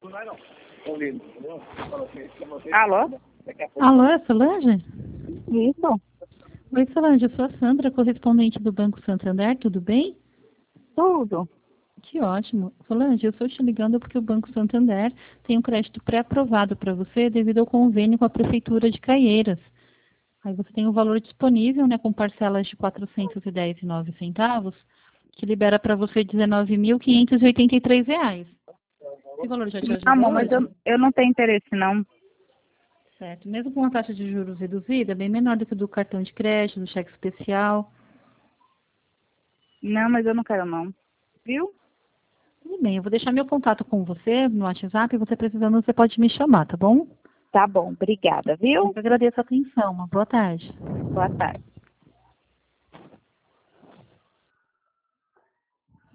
Alô? Alô, é Solange? Isso, Oi, Solange, eu sou a Sandra, correspondente do Banco Santander, tudo bem? tudo. Que ótimo. Solange, eu estou te ligando porque o Banco Santander tem um crédito pré-aprovado para você devido ao convênio com a Prefeitura de Caieiras. Aí você tem o valor disponível, né, com parcelas de R$ 410,09, que libera para você R$ 19.583. Esse valor já te ajuda Amor, mas hoje? eu não tenho interesse, não. Certo. Mesmo com uma taxa de juros reduzida, bem menor do que do cartão de crédito, do cheque especial. Não, mas eu não quero, não. Viu? Tudo bem, eu vou deixar meu contato com você no WhatsApp e você precisando, você pode me chamar, tá bom? Tá bom, obrigada, Eu viu? que agradeço a atenção. Uma boa tarde. Boa tarde.